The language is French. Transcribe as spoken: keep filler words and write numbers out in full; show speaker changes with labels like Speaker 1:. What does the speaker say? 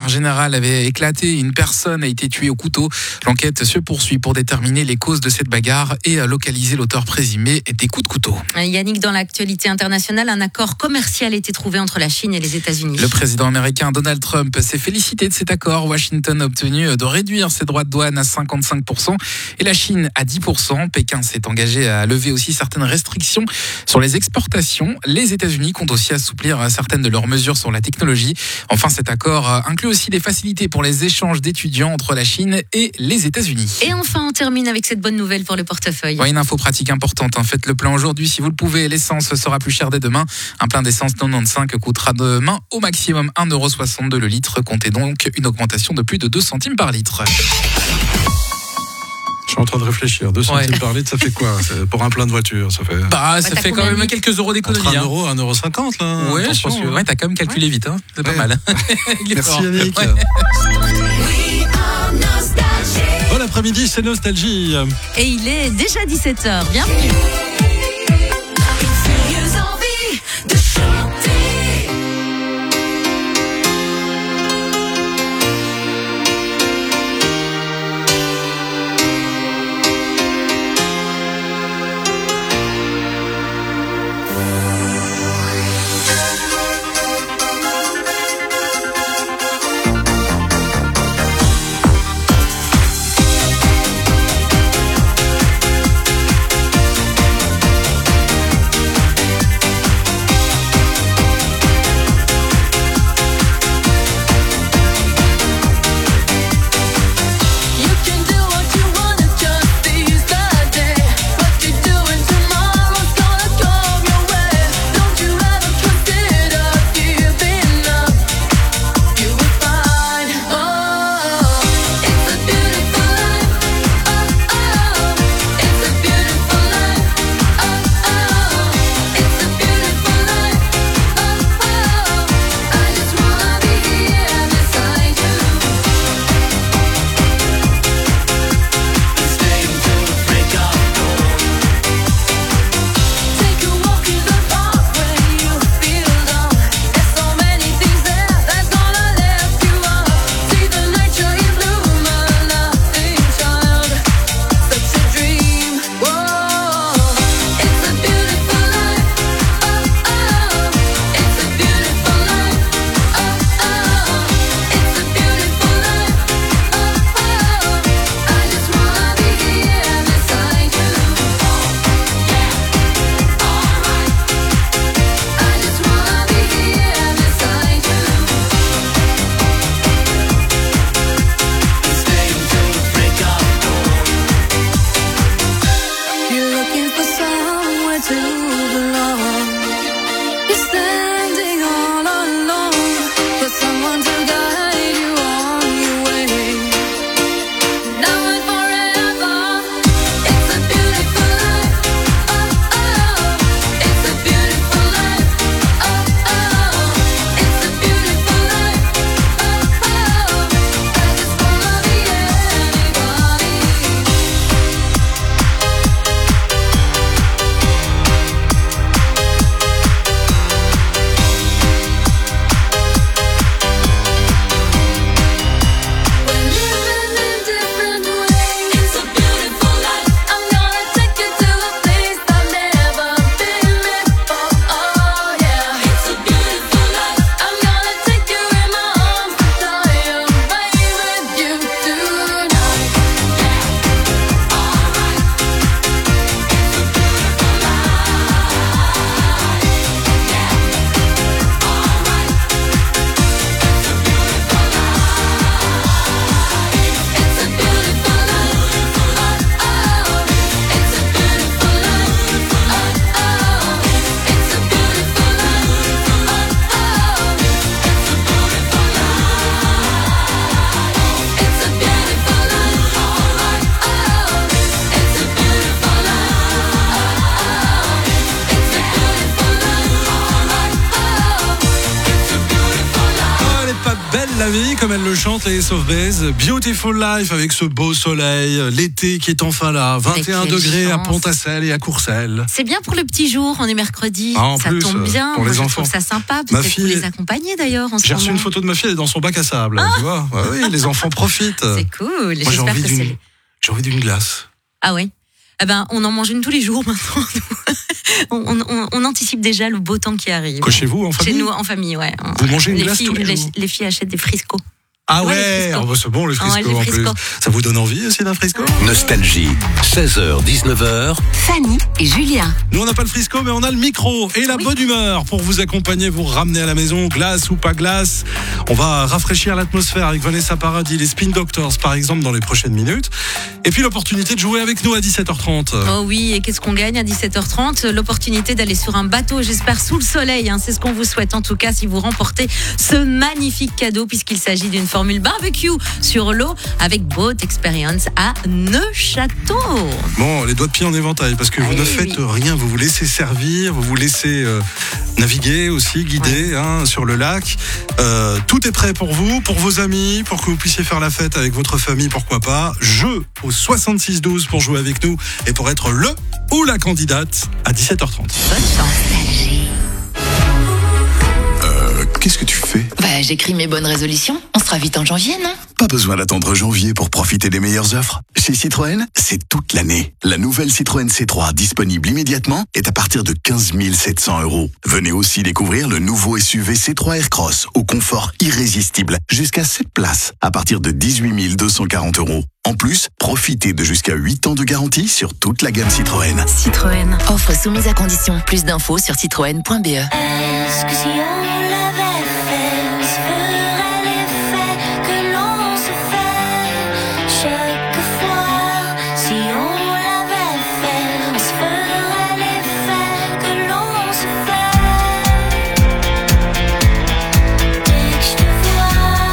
Speaker 1: générale avait éclaté. Une personne a été tuée au couteau. L'enquête se poursuit pour déterminer les causes de cette bagarre et localiser l'auteur présumé des coups de couteau.
Speaker 2: Yannick, dans l'actualité internationale, un accord commercial a été trouvé entre la Chine et les États-Unis.
Speaker 1: Le président américain Donald Trump s'est félicité de cet accord. Washington a obtenu de réduire ses droits de douane à cinquante-cinq pour cent et la Chine à dix pour cent. Pékin s'est engagé à lever aussi certaines restrictions sur les exportations. Les États-Unis comptent aussi assouplir certaines de leurs mesures sur la technologie. Enfin, cet accord inclut aussi des facilités pour les échanges d'étudiants entre la Chine et les États-Unis.
Speaker 2: Et enfin, on termine avec cette bonne nouvelle pour le portefeuille.
Speaker 1: Ouais, une info pratique importante. Hein. Faites le plein aujourd'hui si vous le pouvez. L'essence sera plus chère dès demain. Un plein d'essence quatre-vingt-quinze coûtera demain au maximum un euro soixante-deux le litre. Comptez donc une augmentation de plus de deux centimes par litre.
Speaker 3: Je suis en train de réfléchir. deux centimes
Speaker 1: Ouais.
Speaker 3: par litre, ça fait quoi? C'est pour un plein de voiture, ça fait.
Speaker 1: Bah, ça
Speaker 2: t'as
Speaker 1: fait quand
Speaker 2: combien
Speaker 1: même
Speaker 2: mis
Speaker 1: quelques euros d'économie.
Speaker 3: Entre un
Speaker 1: hein.
Speaker 3: euro, un euro cinquante, là.
Speaker 1: Ouais, je
Speaker 3: attention,
Speaker 1: pense que
Speaker 3: hein.
Speaker 1: ouais, t'as quand même calculé vite. Hein. C'est pas
Speaker 3: Ouais.
Speaker 1: mal. Il est
Speaker 3: Merci
Speaker 1: fort.
Speaker 3: Yannick.
Speaker 1: Ouais.
Speaker 3: Bon après-midi, c'est Nostalgie.
Speaker 2: Et il est déjà dix-sept heures. Bienvenue.
Speaker 3: la vie, comme elle le chante, les Ace of Base. Beautiful Life avec ce beau soleil, l'été qui est enfin là, vingt et un degrés à Pont-à-Celle et à Courcelles.
Speaker 2: C'est bien pour le petit jour, on est mercredi,
Speaker 3: ah, en
Speaker 2: ça
Speaker 3: plus,
Speaker 2: tombe bien,
Speaker 3: pour
Speaker 2: moi
Speaker 3: les
Speaker 2: je
Speaker 3: enfants.
Speaker 2: trouve ça sympa,
Speaker 3: Ma
Speaker 2: peut-être
Speaker 3: fille...
Speaker 2: vous les accompagner d'ailleurs en ce
Speaker 3: J'ai reçu
Speaker 2: moment.
Speaker 3: une photo de ma fille, elle est dans son bac à sable, ah. tu vois. Ouais, oui, les enfants profitent.
Speaker 2: C'est cool,
Speaker 3: moi, j'ai envie,
Speaker 2: que
Speaker 3: d'une...
Speaker 2: c'est...
Speaker 3: j'ai envie d'une glace.
Speaker 2: Ah oui. Eh ben, on en mange une tous les jours maintenant. on, on, on anticipe déjà le beau temps qui arrive.
Speaker 3: Quoi, chez vous, en famille?
Speaker 2: Chez nous, en famille, ouais.
Speaker 3: Vous mangez une
Speaker 2: les
Speaker 3: glace
Speaker 2: filles,
Speaker 3: tous les
Speaker 2: les,
Speaker 3: jours?
Speaker 2: les filles achètent des friscos.
Speaker 3: Ah ouais,
Speaker 2: ouais
Speaker 3: oh bah c'est bon le frisco,
Speaker 2: ah ouais,
Speaker 3: en
Speaker 2: frisco.
Speaker 3: plus. Ça vous donne envie aussi d'un frisco?
Speaker 4: Nostalgie, seize heures dix-neuf heures.
Speaker 5: Fanny et Julien.
Speaker 3: Nous on n'a pas le frisco mais on a le micro et la
Speaker 2: oui.
Speaker 3: bonne humeur pour vous accompagner, vous ramener à la maison, glace ou pas glace. On va rafraîchir l'atmosphère avec Vanessa Paradis, les Spin Doctors par exemple dans les prochaines minutes. Et puis l'opportunité de jouer avec nous à dix-sept heures trente.
Speaker 2: Oh oui, et qu'est-ce qu'on gagne à dix-sept heures trente? L'opportunité d'aller sur un bateau, j'espère sous le soleil, hein. C'est ce qu'on vous souhaite en tout cas si vous remportez ce magnifique cadeau puisqu'il s'agit d'une formule barbecue sur l'eau avec Boat Experience à Neuchâteau.
Speaker 3: Bon, les doigts de pied en éventail parce que vous
Speaker 2: Allez,
Speaker 3: ne faites
Speaker 2: oui.
Speaker 3: rien, vous vous laissez servir, vous vous laissez euh, naviguer aussi, guider ouais. hein, sur le lac. Euh, tout est prêt pour vous, pour vos amis, pour que vous puissiez faire la fête avec votre famille, pourquoi pas. Jeu au soixante-six douze pour jouer avec nous et pour être le ou la candidate à dix-sept heures trente.
Speaker 2: Bonne chance.
Speaker 6: Euh, qu'est-ce que tu fais?
Speaker 5: Bah, j'écris mes bonnes résolutions. On sera vite en janvier, non?
Speaker 6: Pas besoin d'attendre janvier pour profiter des meilleures offres. Chez Citroën, c'est toute l'année. La nouvelle Citroën C trois, disponible immédiatement, est à partir de quinze mille sept cents euros. Venez aussi découvrir le nouveau S U V C trois Aircross, au confort irrésistible, jusqu'à sept places, à partir de dix-huit mille deux cent quarante euros. En plus, profitez de jusqu'à huit ans de garantie sur toute la gamme Citroën.
Speaker 5: Citroën. Offre soumise à conditions. Plus d'infos sur citroën point b e.
Speaker 7: Est-ce que si on l'avait